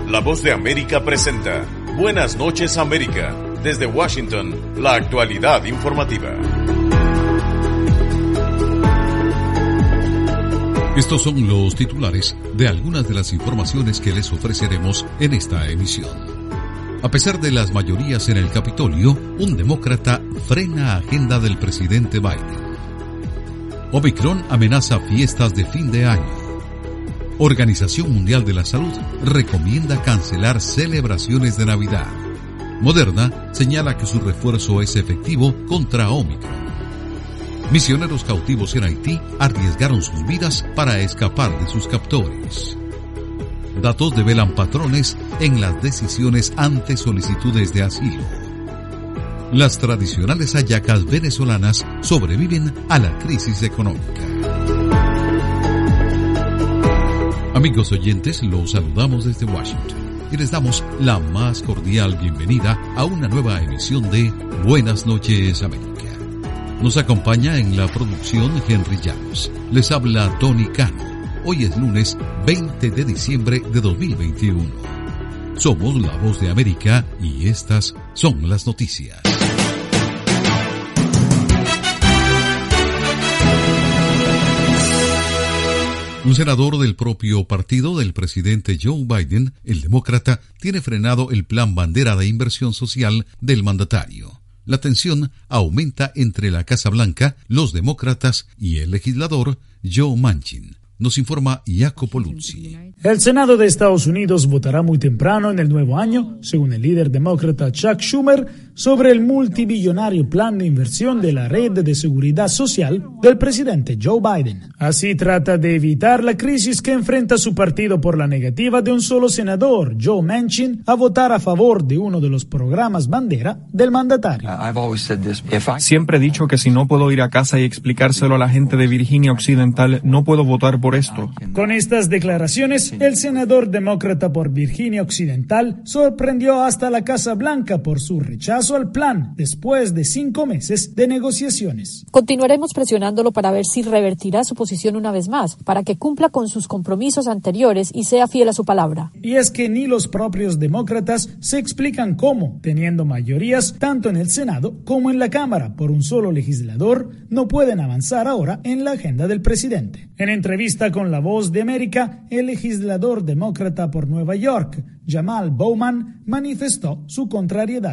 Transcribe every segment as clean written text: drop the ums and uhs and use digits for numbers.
La Voz de América presenta Buenas noches América. Desde Washington, la actualidad informativa. Estos son los titulares de algunas de las informaciones que les ofreceremos en esta emisión. A pesar de las mayorías en el Capitolio, un demócrata frena agenda del presidente Biden. Omicron amenaza fiestas de fin de año. Organización Mundial de la Salud recomienda cancelar celebraciones de Navidad. Moderna señala que su refuerzo es efectivo contra Omicron. Misioneros cautivos en Haití arriesgaron sus vidas para escapar de sus captores. Datos develan patrones en las decisiones ante solicitudes de asilo. Las tradicionales hallacas venezolanas sobreviven a la crisis económica. Amigos oyentes, los saludamos desde Washington y les damos la más cordial bienvenida a una nueva emisión de Buenas noches América. Nos acompaña en la producción Henry Llanos. Les habla Tony Cano. Hoy es lunes 20 de diciembre de 2021. Somos la Voz de América y estas son las noticias. Un senador del propio partido del presidente Joe Biden, el demócrata, tiene frenado el plan bandera de inversión social del mandatario. La tensión aumenta entre la Casa Blanca, los demócratas y el legislador Joe Manchin. Nos informa Jacopo Luzzi. El Senado de Estados Unidos votará muy temprano en el nuevo año, según el líder demócrata Chuck Schumer, sobre el multibillonario plan de inversión de la red de seguridad social del presidente Joe Biden. Así trata de evitar la crisis que enfrenta su partido por la negativa de un solo senador, Joe Manchin, a votar a favor de uno de los programas bandera del mandatario. Siempre he dicho que si no puedo ir a casa y explicárselo a la gente de Virginia Occidental, no puedo votar por esto. Con estas declaraciones, el senador demócrata por Virginia Occidental sorprendió hasta la Casa Blanca por su rechazo al plan después de 5 meses de negociaciones. Continuaremos presionándolo para ver si revertirá su posición una vez más, para que cumpla con sus compromisos anteriores y sea fiel a su palabra. Y es que ni los propios demócratas se explican cómo, teniendo mayorías tanto en el Senado como en la Cámara por un solo legislador, no pueden avanzar ahora en la agenda del presidente. En entrevista con La Voz de América, el legislador demócrata por Nueva York, Jamal Bowman, manifestó su contrariedad.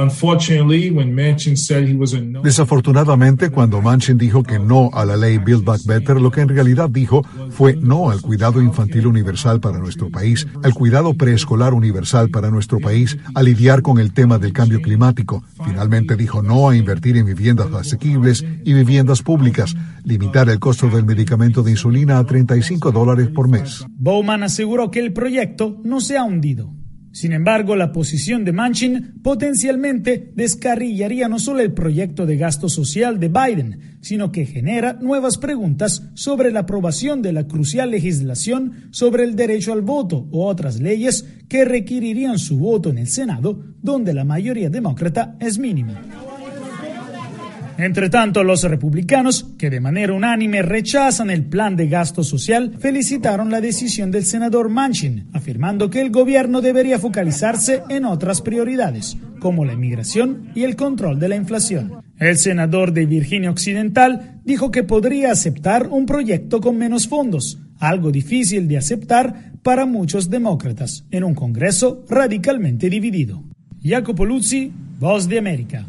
Desafortunadamente, cuando Manchin dijo que no a la ley Build Back Better, lo que en realidad dijo fue no al cuidado infantil universal para nuestro país, al cuidado preescolar universal para nuestro país, a lidiar con el tema del cambio climático. Finalmente dijo no a invertir en viviendas asequibles y viviendas públicas, limitar el costo del medicamento de insulina a $35 por mes. Bowman aseguró que el proyecto no se ha hundido. Sin embargo, la posición de Manchin potencialmente descarrilaría no solo el proyecto de gasto social de Biden, sino que genera nuevas preguntas sobre la aprobación de la crucial legislación sobre el derecho al voto o otras leyes que requerirían su voto en el Senado, donde la mayoría demócrata es mínima. Entre tanto, los republicanos, que de manera unánime rechazan el plan de gasto social, felicitaron la decisión del senador Manchin, afirmando que el gobierno debería focalizarse en otras prioridades, como la inmigración y el control de la inflación. El senador de Virginia Occidental dijo que podría aceptar un proyecto con menos fondos, algo difícil de aceptar para muchos demócratas, en un Congreso radicalmente dividido. Jacopo Luzzi, Voz de América.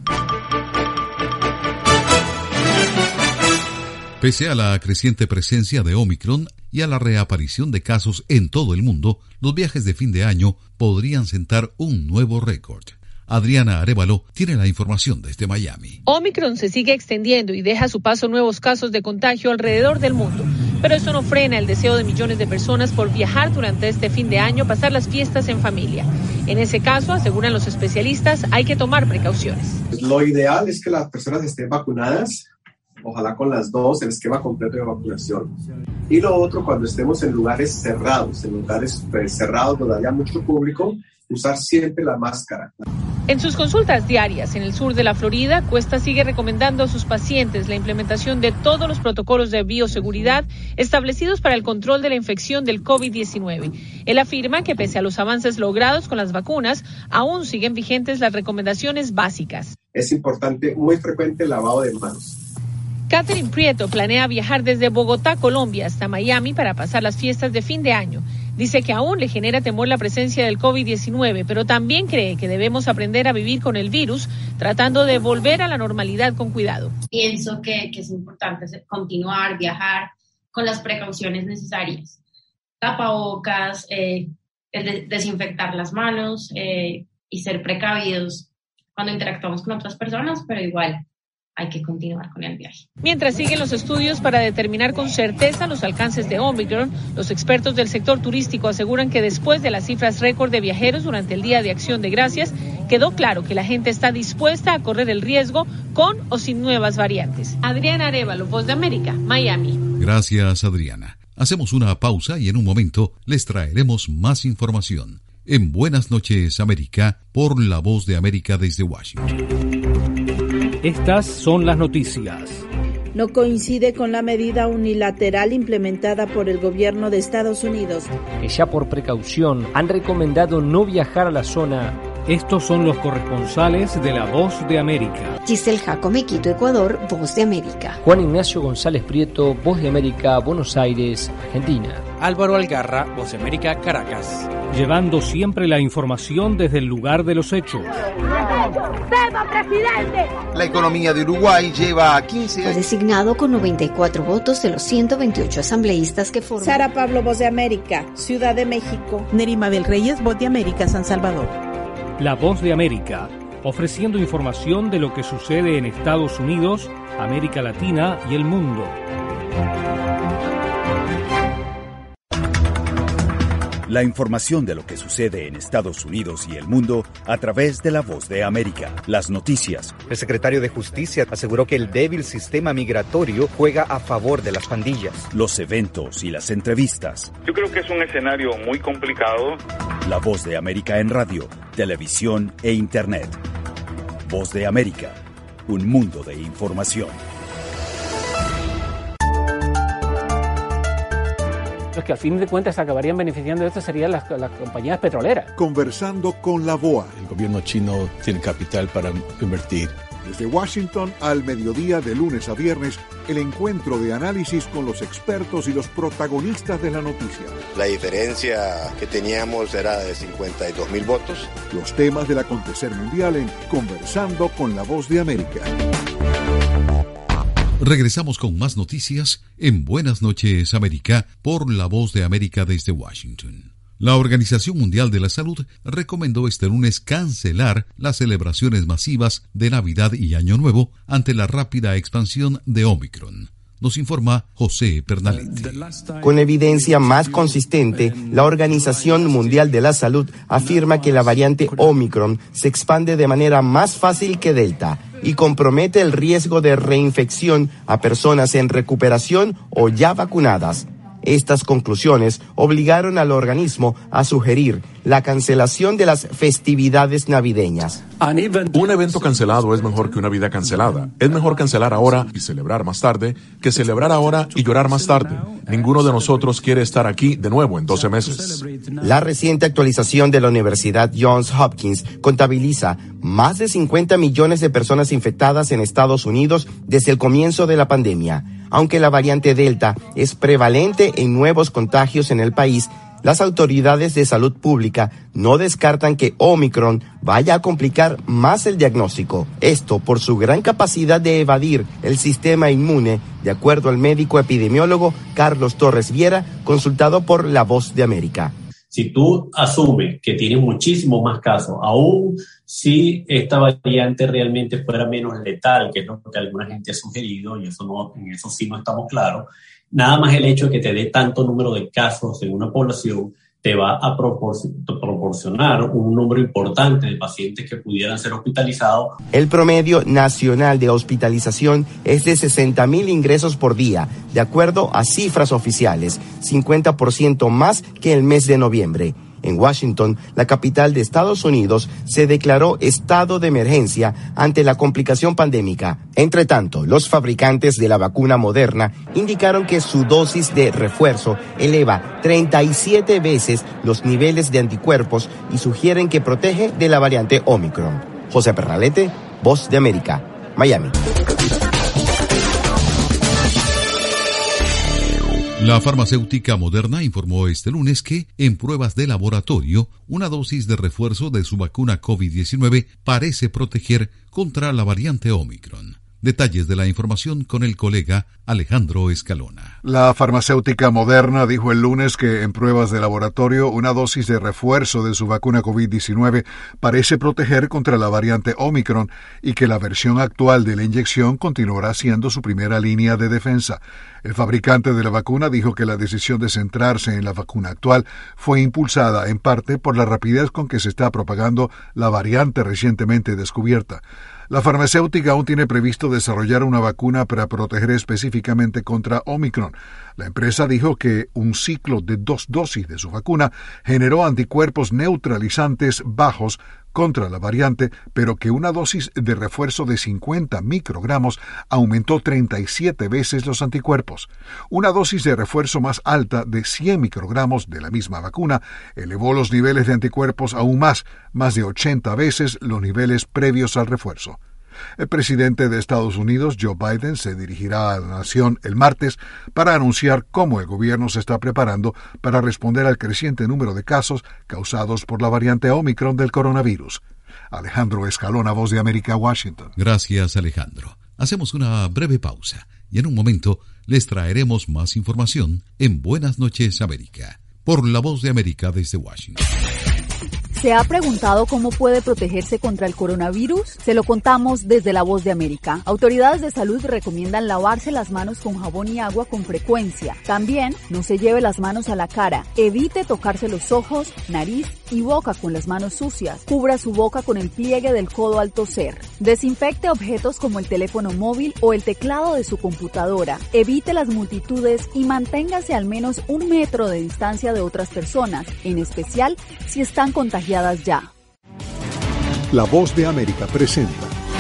Pese a la creciente presencia de Omicron y a la reaparición de casos en todo el mundo, los viajes de fin de año podrían sentar un nuevo récord. Adriana Arévalo tiene la información desde Miami. Omicron se sigue extendiendo y deja a su paso nuevos casos de contagio alrededor del mundo. Pero eso no frena el deseo de millones de personas por viajar durante este fin de año, pasar las fiestas en familia. En ese caso, aseguran los especialistas, hay que tomar precauciones. Lo ideal es que las personas estén vacunadas, ojalá con las 2, el esquema completo de vacunación. Y lo otro, cuando estemos en lugares cerrados donde haya mucho público, usar siempre la máscara. En sus consultas diarias en el sur de la Florida, Cuesta sigue recomendando a sus pacientes la implementación de todos los protocolos de bioseguridad establecidos para el control de la infección del COVID-19. Él afirma que pese a los avances logrados con las vacunas, aún siguen vigentes las recomendaciones básicas. Es importante, muy frecuente, el lavado de manos. Catherine Prieto planea viajar desde Bogotá, Colombia, hasta Miami para pasar las fiestas de fin de año. Dice que aún le genera temor la presencia del COVID-19, pero también cree que debemos aprender a vivir con el virus, tratando de volver a la normalidad con cuidado. Pienso que es importante continuar, viajar con las precauciones necesarias. Tapabocas, desinfectar las manos y ser precavidos cuando interactuamos con otras personas, pero igual hay que continuar con el viaje. Mientras siguen los estudios para determinar con certeza los alcances de Omicron, los expertos del sector turístico aseguran que después de las cifras récord de viajeros durante el Día de Acción de Gracias, quedó claro que la gente está dispuesta a correr el riesgo con o sin nuevas variantes. Adriana Arévalo, Voz de América, Miami. Gracias, Adriana. Hacemos una pausa y en un momento les traeremos más información. En Buenas noches, América, por La Voz de América desde Washington. Estas son las noticias. No coincide con la medida unilateral implementada por el gobierno de Estados Unidos, que ya por precaución han recomendado no viajar a la zona. Estos son los corresponsales de La Voz de América. Giselle Jacome, Quito, Ecuador, Voz de América. Juan Ignacio González Prieto, Voz de América, Buenos Aires, Argentina. Álvaro Algarra, Voz de América, Caracas. Llevando siempre la información desde el lugar de los hechos. La economía de Uruguay lleva 15 años. Fue designado con 94 votos de los 128 asambleístas que forman. Sara Pablo, Voz de América, Ciudad de México. Nerima del Reyes, Voz de América, San Salvador. La Voz de América, ofreciendo información de lo que sucede en Estados Unidos, América Latina y el mundo. La información de lo que sucede en Estados Unidos y el mundo a través de La Voz de América. Las noticias. El secretario de Justicia aseguró que el débil sistema migratorio juega a favor de las pandillas. Los eventos y las entrevistas. Yo creo que es un escenario muy complicado. La Voz de América en radio, televisión e internet. Voz de América, un mundo de información. Los que al fin de cuentas se acabarían beneficiando de esto serían las compañías petroleras. Conversando con la VOA. El gobierno chino tiene capital para invertir. Desde Washington al mediodía de lunes a viernes, el encuentro de análisis con los expertos y los protagonistas de la noticia. La diferencia que teníamos era de 52.000 votos. Los temas del acontecer mundial en Conversando con la Voz de América. Regresamos con más noticias en Buenas noches, América, por La Voz de América desde Washington. La Organización Mundial de la Salud recomendó este lunes cancelar las celebraciones masivas de Navidad y Año Nuevo ante la rápida expansión de Omicron. Nos informa José Pernalete. Con evidencia más consistente, la Organización Mundial de la Salud afirma que la variante Omicron se expande de manera más fácil que Delta y compromete el riesgo de reinfección a personas en recuperación o ya vacunadas. Estas conclusiones obligaron al organismo a sugerir la cancelación de las festividades navideñas. Un evento cancelado es mejor que una vida cancelada. Es mejor cancelar ahora y celebrar más tarde que celebrar ahora y llorar más tarde. Ninguno de nosotros quiere estar aquí de nuevo en 12 meses. La reciente actualización de la Universidad Johns Hopkins contabiliza más de 50 millones de personas infectadas en Estados Unidos desde el comienzo de la pandemia. Aunque la variante Delta es prevalente en nuevos contagios en el país, las autoridades de salud pública no descartan que Omicron vaya a complicar más el diagnóstico. Esto por su gran capacidad de evadir el sistema inmune, de acuerdo al médico epidemiólogo Carlos Torres Viera, consultado por La Voz de América. Si tú asumes que tiene muchísimos más casos, aún si esta variante realmente fuera menos letal, que es lo que alguna gente ha sugerido, y en eso sí no estamos claros, nada más el hecho de que te dé tanto número de casos en una población te va a proporcionar un número importante de pacientes que pudieran ser hospitalizados. El promedio nacional de hospitalización es de 60,000 ingresos por día, de acuerdo a cifras oficiales, 50% más que el mes de noviembre. En Washington, la capital de Estados Unidos, se declaró estado de emergencia ante la complicación pandémica. Entre tanto, los fabricantes de la vacuna Moderna indicaron que su dosis de refuerzo eleva 37 veces los niveles de anticuerpos y sugieren que protege de la variante Omicron. José Pernalete, Voz de América, Miami. La farmacéutica Moderna informó este lunes que, en pruebas de laboratorio, una dosis de refuerzo de su vacuna COVID-19 parece proteger contra la variante Omicron. Detalles de la información con el colega Alejandro Escalona. La farmacéutica Moderna dijo el lunes que en pruebas de laboratorio una dosis de refuerzo de su vacuna COVID-19 parece proteger contra la variante Omicron y que la versión actual de la inyección continuará siendo su primera línea de defensa. El fabricante de la vacuna dijo que la decisión de centrarse en la vacuna actual fue impulsada en parte por la rapidez con que se está propagando la variante recientemente descubierta. La farmacéutica aún tiene previsto desarrollar una vacuna para proteger específicamente contra Omicron. La empresa dijo que un ciclo de 2 dosis de su vacuna generó anticuerpos neutralizantes bajos contra la variante, pero que una dosis de refuerzo de 50 microgramos aumentó 37 veces los anticuerpos. Una dosis de refuerzo más alta de 100 microgramos de la misma vacuna elevó los niveles de anticuerpos aún más de 80 veces los niveles previos al refuerzo. El presidente de Estados Unidos, Joe Biden, se dirigirá a la nación el martes para anunciar cómo el gobierno se está preparando para responder al creciente número de casos causados por la variante Omicron del coronavirus. Alejandro Escalona, Voz de América, Washington. Gracias, Alejandro. Hacemos una breve pausa y en un momento les traeremos más información en Buenas noches, América, por la Voz de América desde Washington. ¿Se ha preguntado cómo puede protegerse contra el coronavirus? Se lo contamos desde La Voz de América. Autoridades de salud recomiendan lavarse las manos con jabón y agua con frecuencia. También no se lleve las manos a la cara. Evite tocarse los ojos, nariz y boca con las manos sucias. Cubra su boca con el pliegue del codo al toser. Desinfecte objetos como el teléfono móvil o el teclado de su computadora. Evite las multitudes y manténgase al menos 1 metro de distancia de otras personas, en especial si están contagiadas ya. La Voz de América presenta.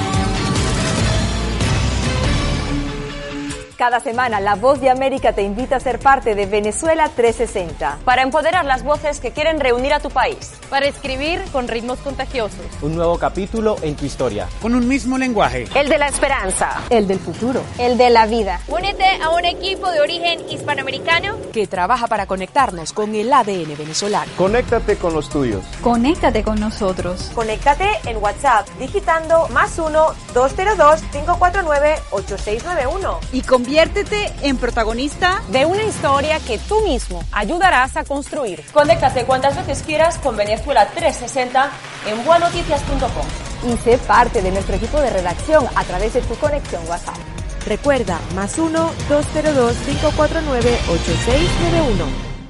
Cada semana, La Voz de América te invita a ser parte de Venezuela 360. Para empoderar las voces que quieren reunir a tu país. Para escribir con ritmos contagiosos. Un nuevo capítulo en tu historia. Con un mismo lenguaje. El de la esperanza. El del futuro. El de la vida. Únete a un equipo de origen hispanoamericano que trabaja para conectarnos con el ADN venezolano. Conéctate con los tuyos. Conéctate con nosotros. Conéctate en WhatsApp digitando +1 202 549 8691. Y conviértete en protagonista de una historia que tú mismo ayudarás a construir. Conéctate cuantas veces quieras con Venezuela 360 en buenoticias.com. Y sé parte de nuestro equipo de redacción a través de tu conexión WhatsApp. Recuerda, +1 202 549 8691.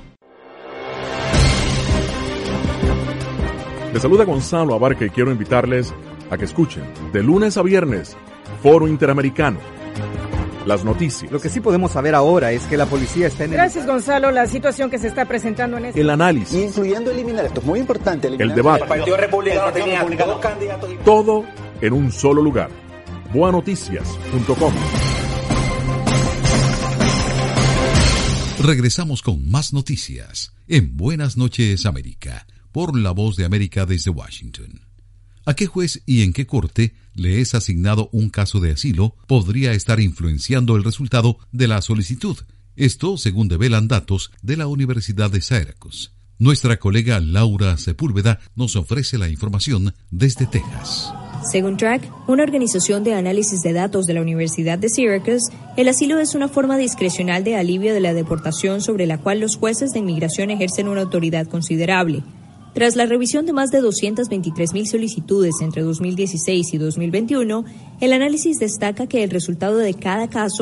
Les saluda Gonzalo Abarca y quiero invitarles a que escuchen de lunes a viernes Foro Interamericano. Las noticias. Lo que sí podemos saber ahora es que la policía está en Gracias, Gonzalo. La situación que se está presentando en este... El análisis. Incluyendo eliminar, esto es muy importante. El debate. El Partido Republicano tenía 2 candidatos. Todo en un solo lugar. Buenoticias.com. Regresamos con más noticias en Buenas noches, América, por La Voz de América desde Washington. ¿A qué juez y en qué corte le es asignado un caso de asilo podría estar influenciando el resultado de la solicitud? Esto según develan datos de la Universidad de Syracuse. Nuestra colega Laura Sepúlveda nos ofrece la información desde Texas. Según Track, una organización de análisis de datos de la Universidad de Syracuse, el asilo es una forma discrecional de alivio de la deportación sobre la cual los jueces de inmigración ejercen una autoridad considerable. Tras la revisión de más de 223,000 solicitudes entre 2016 y 2021, el análisis destaca que el resultado de cada caso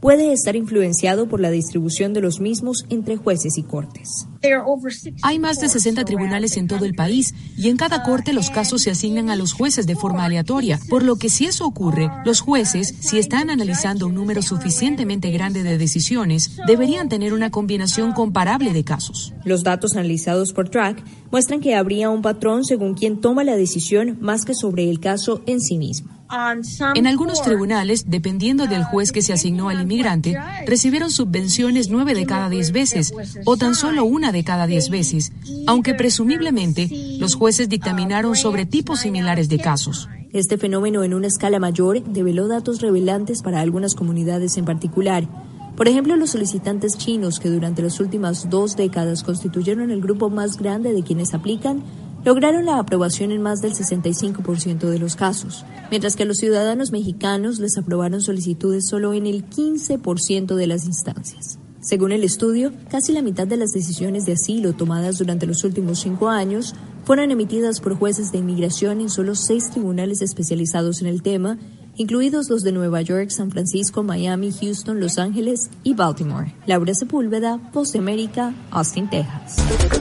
puede estar influenciado por la distribución de los mismos entre jueces y cortes. Hay más de 60 tribunales en todo el país y en cada corte los casos se asignan a los jueces de forma aleatoria, por lo que si eso ocurre, los jueces, si están analizando un número suficientemente grande de decisiones, deberían tener una combinación comparable de casos. Los datos analizados por Track muestran que habría un patrón según quien toma la decisión más que sobre el caso en sí mismo. En algunos tribunales, dependiendo del juez que se asignó al inmigrante, recibieron subvenciones 9 de cada 10 veces o tan solo 1 de cada 10 veces, aunque presumiblemente los jueces dictaminaron sobre tipos similares de casos. Este fenómeno en una escala mayor develó datos revelantes para algunas comunidades en particular. Por ejemplo, los solicitantes chinos, que durante las últimas 2 décadas constituyeron el grupo más grande de quienes aplican, lograron la aprobación en más del 65% de los casos, mientras que a los ciudadanos mexicanos les aprobaron solicitudes solo en el 15% de las instancias. Según el estudio, casi la mitad de las decisiones de asilo tomadas durante los últimos 5 años fueron emitidas por jueces de inmigración en solo 6 tribunales especializados en el tema, incluidos los de Nueva York, San Francisco, Miami, Houston, Los Ángeles y Baltimore. Laura Sepúlveda, Voz de América, Austin, Texas.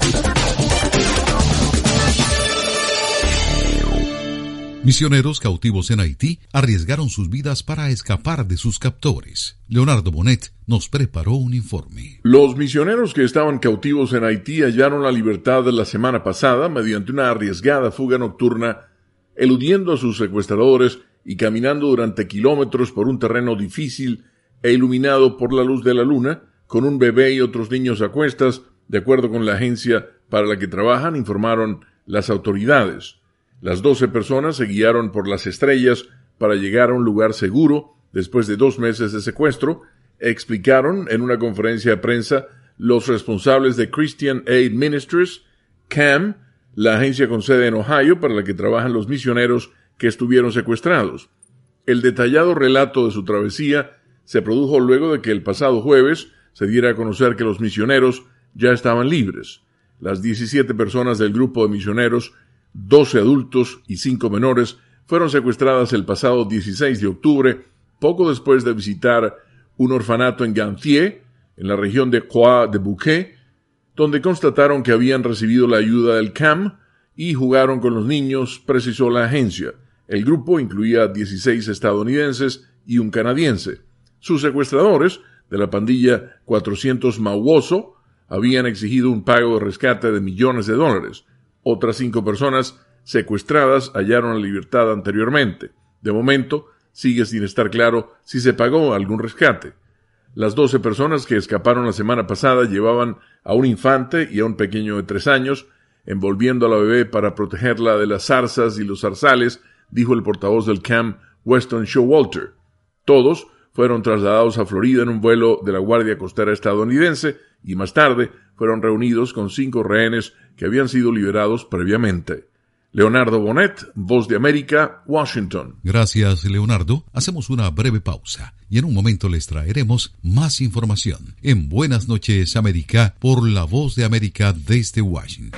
Misioneros cautivos en Haití arriesgaron sus vidas para escapar de sus captores. Leonardo Bonet nos preparó un informe. Los misioneros que estaban cautivos en Haití hallaron la libertad la semana pasada mediante una arriesgada fuga nocturna, eludiendo a sus secuestradores y caminando durante kilómetros por un terreno difícil e iluminado por la luz de la luna, con un bebé y otros niños a cuestas, de acuerdo con la agencia para la que trabajan, informaron las autoridades. Las 12 personas se guiaron por las estrellas para llegar a un lugar seguro después de 2 meses de secuestro, explicaron en una conferencia de prensa los responsables de Christian Aid Ministries, CAM, la agencia con sede en Ohio para la que trabajan los misioneros que estuvieron secuestrados. El detallado relato de su travesía se produjo luego de que el pasado jueves se diera a conocer que los misioneros ya estaban libres. Las 17 personas del grupo de misioneros, 12 adultos y 5 menores, fueron secuestradas el pasado 16 de octubre, poco después de visitar un orfanato en Gantier, en la región de Croix-de-Bouquet, donde constataron que habían recibido la ayuda del CAM y jugaron con los niños, precisó la agencia. El grupo incluía 16 estadounidenses y un canadiense. Sus secuestradores, de la pandilla 400 Mauoso, habían exigido un pago de rescate de millones de dólares. Otras 5 personas secuestradas hallaron la libertad anteriormente. De momento, sigue sin estar claro si se pagó algún rescate. Las 12 personas que escaparon la semana pasada llevaban a un infante y a un pequeño de 3 años, envolviendo a la bebé para protegerla de las zarzas y los zarzales, dijo el portavoz del CAM, Weston Showalter. Todos fueron trasladados a Florida en un vuelo de la Guardia Costera estadounidense y más tarde fueron reunidos con 5 rehenes que habían sido liberados previamente. Leonardo Bonet, Voz de América, Washington. Gracias, Leonardo. Hacemos una breve pausa y en un momento les traeremos más información en Buenas noches, América, por la Voz de América desde Washington.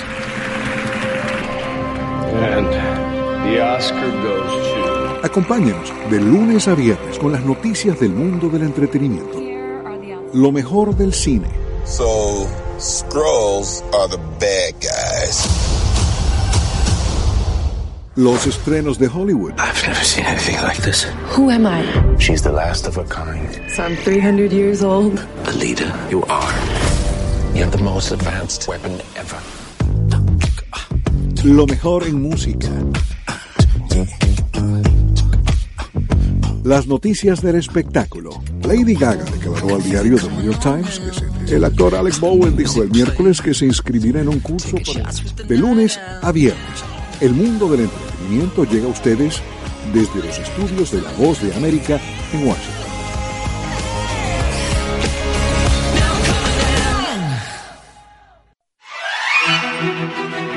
And the Oscar goes to... Acompáñenos de lunes a viernes con las noticias del mundo del entretenimiento. Lo mejor del cine. So, Skrulls are the bad guys. Los estrenos de Hollywood. I've never seen anything like this. Who am I? She's the last of her kind. So I'm 300 years old. Alita, you are. You're the most advanced weapon ever. Lo mejor en música. Las noticias del espectáculo. Lady Gaga declaró al diario The New York Times que el actor Alec Bowen dijo el miércoles que se inscribirá en un curso de lunes a viernes. El mundo del entretenimiento llega a ustedes desde los estudios de La Voz de América en Washington.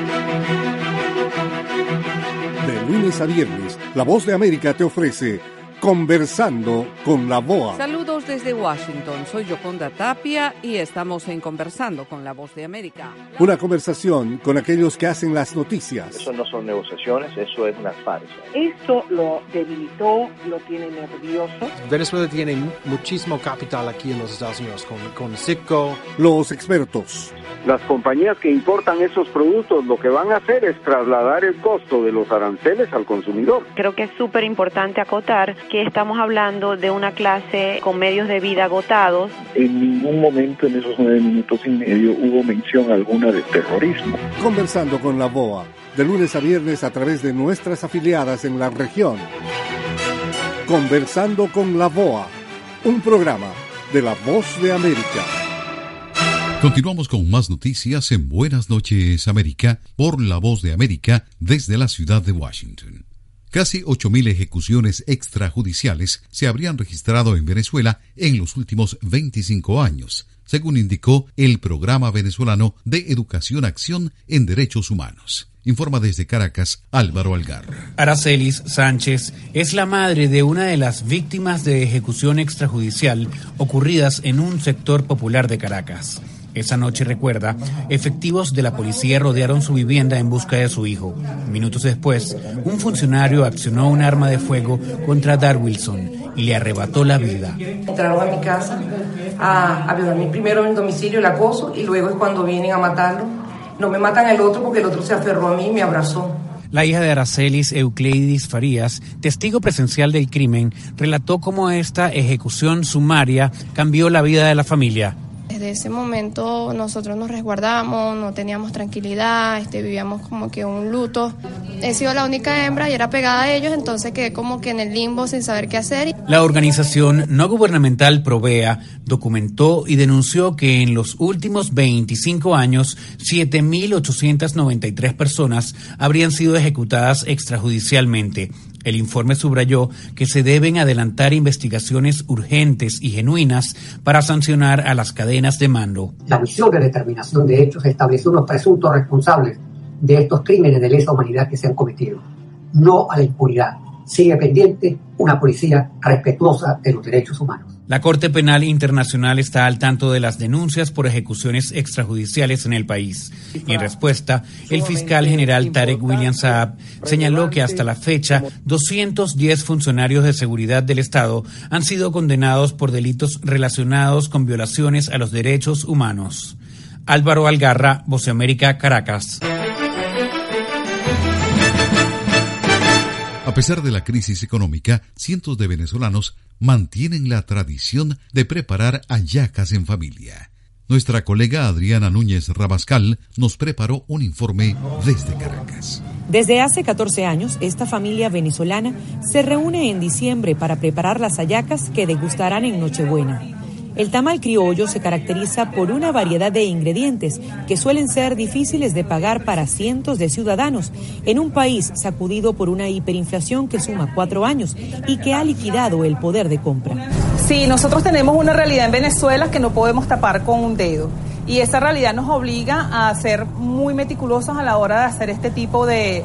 De lunes a viernes, La Voz de América te ofrece Conversando con la VOA. Saludos desde Washington, soy Yoconda Tapia y estamos en Conversando con la Voz de América. Una conversación con aquellos que hacen las noticias. Eso no son negociaciones, eso es una farsa. Esto lo debilitó, lo tiene nervioso. Venezuela tiene muchísimo capital aquí en los Estados Unidos, con Citgo. Los expertos. Las compañías que importan esos productos lo que van a hacer es trasladar el costo de los aranceles al consumidor. Creo que es súper importante acotar que estamos hablando de una clase con medios de vida agotados. En ningún momento en esos 9 minutos y medio hubo mención alguna de terrorismo. Conversando con la VOA, de lunes a viernes a través de nuestras afiliadas en la región. Conversando con la VOA, un programa de La Voz de América. Continuamos con más noticias en Buenas noches, América, por La Voz de América, desde la ciudad de Washington. Casi 8.000 ejecuciones extrajudiciales se habrían registrado en Venezuela en los últimos 25 años, según indicó el Programa Venezolano de Educación Acción en Derechos Humanos. Informa desde Caracas, Álvaro Algarra. Aracelis Sánchez es la madre de una de las víctimas de ejecución extrajudicial ocurridas en un sector popular de Caracas. Esa noche, recuerda, efectivos de la policía rodearon su vivienda en busca de su hijo. Minutos después, un funcionario accionó un arma de fuego contra Dar Wilson y le arrebató la vida. Entraron a mi casa a violarme primero en el domicilio, el acoso, y luego es cuando vienen a matarlo. No me matan al otro porque el otro se aferró a mí y me abrazó. La hija de Aracelis, Eucleidis Farías, testigo presencial del crimen, relató cómo esta ejecución sumaria cambió la vida de la familia. Desde ese momento nosotros nos resguardamos, no teníamos tranquilidad, vivíamos como que un luto. He sido la única hembra y era pegada a ellos, entonces quedé como que en el limbo sin saber qué hacer. La organización no gubernamental Provea documentó y denunció que en los últimos 25 años, 7.893 personas habrían sido ejecutadas extrajudicialmente. El informe subrayó que se deben adelantar investigaciones urgentes y genuinas para sancionar a las cadenas de mando. La misión de determinación de hechos establece unos presuntos responsables de estos crímenes de lesa humanidad que se han cometido. No a la impunidad. Sigue pendiente una policía respetuosa de los derechos humanos. La Corte Penal Internacional está al tanto de las denuncias por ejecuciones extrajudiciales en el país. Y en respuesta, el fiscal general Tarek William Saab señaló que hasta la fecha 210 funcionarios de seguridad del Estado han sido condenados por delitos relacionados con violaciones a los derechos humanos. Álvaro Algarra, Voz de América, Caracas. A pesar de la crisis económica, cientos de venezolanos mantienen la tradición de preparar hallacas en familia. Nuestra colega Adriana Núñez Rabascal nos preparó un informe desde Caracas. Desde hace 14 años, esta familia venezolana se reúne en diciembre para preparar las hallacas que degustarán en Nochebuena. El tamal criollo se caracteriza por una variedad de ingredientes que suelen ser difíciles de pagar para cientos de ciudadanos en un país sacudido por una hiperinflación que suma 4 años y que ha liquidado el poder de compra. Sí, nosotros tenemos una realidad en Venezuela que no podemos tapar con un dedo y esa realidad nos obliga a ser muy meticulosos a la hora de hacer este tipo de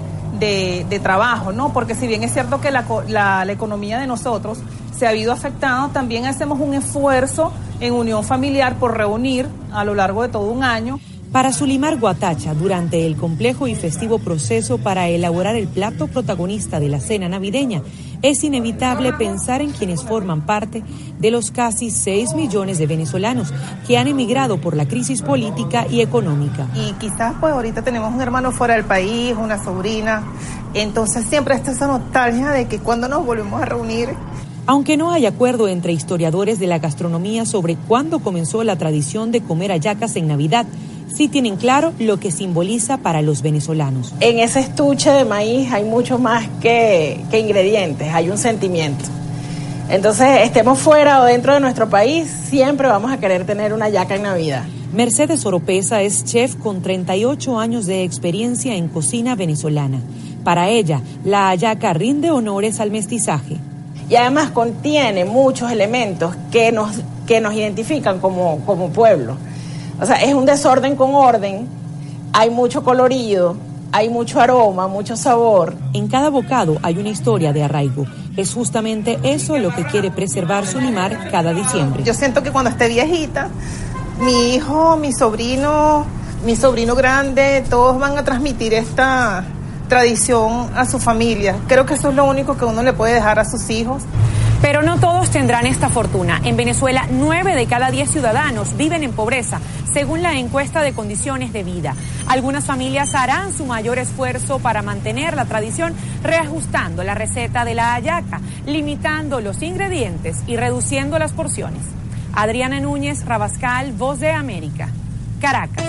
trabajo, ¿no? Porque si bien es cierto que la economía de nosotros se ha habido afectado, también hacemos un esfuerzo en unión familiar por reunir a lo largo de todo un año. Para Sulimar Guatacha, durante el complejo y festivo proceso para elaborar el plato protagonista de la cena navideña, es inevitable pensar en quienes forman parte de los casi 6 millones de venezolanos que han emigrado por la crisis política y económica. Y quizás pues ahorita tenemos un hermano fuera del país, una sobrina, entonces siempre está esa nostalgia de que cuando nos volvemos a reunir. Aunque no hay acuerdo entre historiadores de la gastronomía sobre cuándo comenzó la tradición de comer hallacas en Navidad, sí tienen claro lo que simboliza para los venezolanos. En ese estuche de maíz hay mucho más que ingredientes, hay un sentimiento. Entonces, estemos fuera o dentro de nuestro país, siempre vamos a querer tener una hallaca en Navidad. Mercedes Oropesa es chef con 38 años de experiencia en cocina venezolana. Para ella, la hallaca rinde honores al mestizaje. Y además contiene muchos elementos que nos identifican como pueblo. O sea, es un desorden con orden, hay mucho colorido, hay mucho aroma, mucho sabor. En cada bocado hay una historia de arraigo. Es justamente eso lo que quiere preservar Solimar cada diciembre. Yo siento que cuando esté viejita, mi hijo, mi sobrino grande, todos van a transmitir esta tradición a su familia. Creo que eso es lo único que uno le puede dejar a sus hijos. Pero no todos tendrán esta fortuna. En Venezuela, 9 de cada 10 ciudadanos viven en pobreza, según la encuesta de condiciones de vida. Algunas familias harán su mayor esfuerzo para mantener la tradición, reajustando la receta de la hallaca, limitando los ingredientes y reduciendo las porciones. Adriana Núñez, Rabascal, Voz de América, Caracas.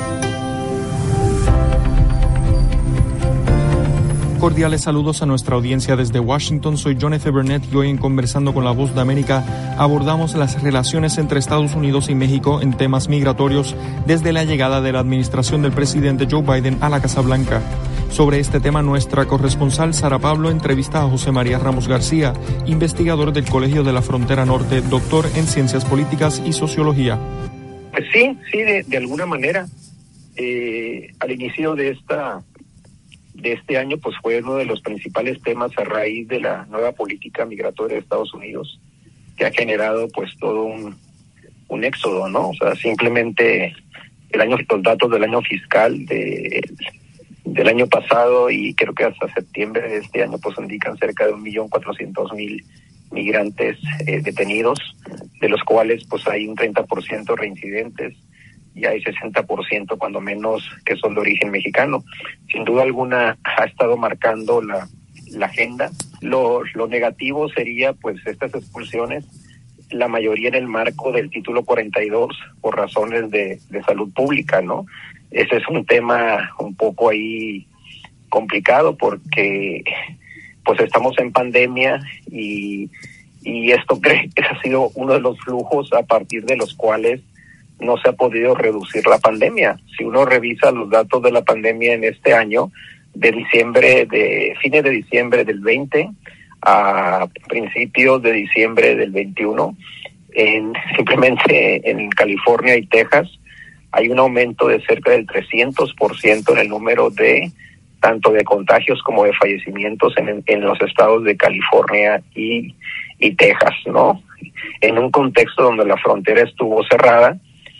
Cordiales saludos a nuestra audiencia desde Washington. Soy John F. Burnett y hoy en Conversando con la Voz de América abordamos las relaciones entre Estados Unidos y México en temas migratorios desde la llegada de la administración del presidente Joe Biden a la Casa Blanca. Sobre este tema, nuestra corresponsal Sara Pablo entrevista a José María Ramos García, investigador del Colegio de la Frontera Norte, doctor en Ciencias Políticas y Sociología. Pues sí, de alguna manera. Al inicio de este año, pues fue uno de los principales temas a raíz de la nueva política migratoria de Estados Unidos, que ha generado pues todo un éxodo, ¿no? O sea, simplemente los datos del año fiscal del año pasado y creo que hasta septiembre de este año pues indican cerca de 1.400.000 migrantes detenidos, de los cuales pues hay un 30% reincidentes y hay 60% cuando menos que son de origen mexicano. Sin duda alguna ha estado marcando la agenda. Lo negativo sería pues estas expulsiones, la mayoría en el marco del título 42 por razones de salud pública, ¿no? Ese es un tema un poco ahí complicado porque pues estamos en pandemia y esto creo que ha sido uno de los flujos a partir de los cuales no se ha podido reducir la pandemia. Si uno revisa los datos de la pandemia en este año, fines de diciembre del 20 a principios de diciembre del 21, simplemente en California y Texas hay un aumento de cerca del 300% en el número de tanto de contagios como de fallecimientos en los estados de California y Texas, ¿no? En un contexto donde la frontera estuvo cerrada,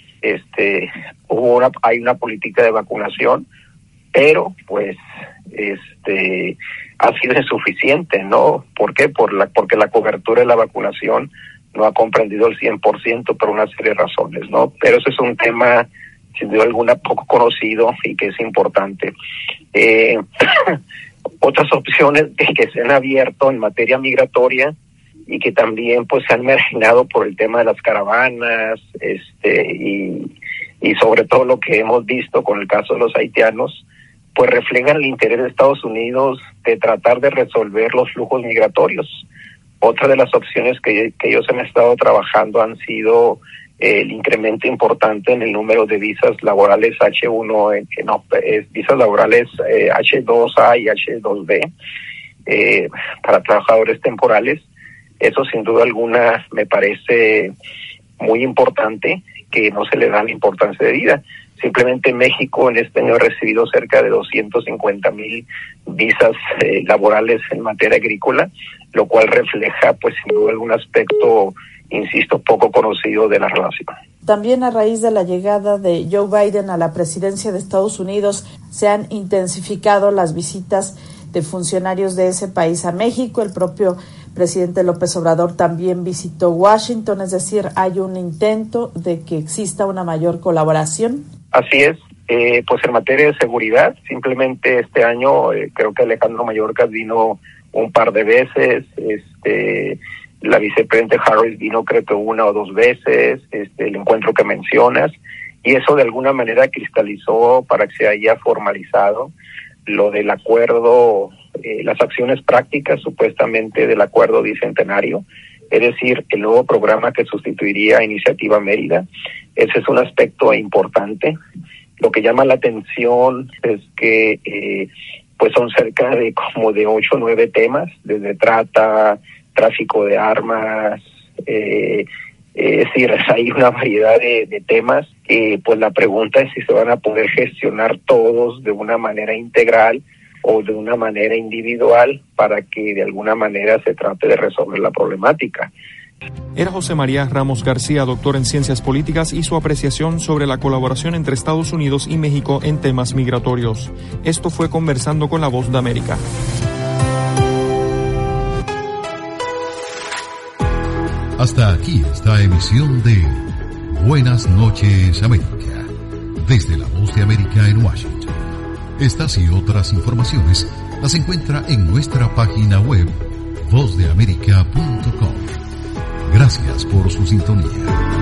hay una política de vacunación, pero pues ha sido insuficiente, ¿no? ¿Por qué? Porque la cobertura de la vacunación no ha comprendido el 100% por una serie de razones, ¿no? Pero ese es un tema sin duda alguna poco conocido y que es importante. Otras opciones que se han abierto en materia migratoria y que también pues se han marginado por el tema de las caravanas, y sobre todo lo que hemos visto con el caso de los haitianos, pues reflejan el interés de Estados Unidos de tratar de resolver los flujos migratorios. Otra de las opciones que ellos han estado trabajando han sido el incremento importante en el número de visas laborales visas laborales H2A y H2B para trabajadores temporales. Eso sin duda alguna me parece muy importante, que no se le da la importancia de vida. Simplemente México en este año ha recibido cerca de 250,000 visas laborales en materia agrícola, lo cual refleja pues sin duda algún aspecto, insisto, poco conocido de la relación. También a raíz de la llegada de Joe Biden a la presidencia de Estados Unidos se han intensificado las visitas de funcionarios de ese país a México. El propio presidente López Obrador también visitó Washington, es decir, hay un intento de que exista una mayor colaboración. Así es, pues en materia de seguridad, simplemente este año creo que Alejandro Mayorkas vino un par de veces, la vicepresidenta Harris vino creo que una o dos veces, el encuentro que mencionas, y eso de alguna manera cristalizó para que se haya formalizado lo del acuerdo, las acciones prácticas supuestamente del acuerdo bicentenario, es decir, el nuevo programa que sustituiría a Iniciativa Mérida. Ese es un aspecto importante. Lo que llama la atención es que pues son cerca de como de 8 o 9 temas, desde trata, tráfico de armas, es decir, hay una variedad de temas que pues la pregunta es si se van a poder gestionar todos de una manera integral o de una manera individual para que de alguna manera se trate de resolver la problemática. Era José María Ramos García, doctor en Ciencias Políticas, y su apreciación sobre la colaboración entre Estados Unidos y México en temas migratorios. Esto fue Conversando con la Voz de América. Hasta aquí esta emisión de Buenas noches, América, desde la Voz de América en Washington. Estas y otras informaciones las encuentra en nuestra página web vozdeamerica.com. Gracias por su sintonía.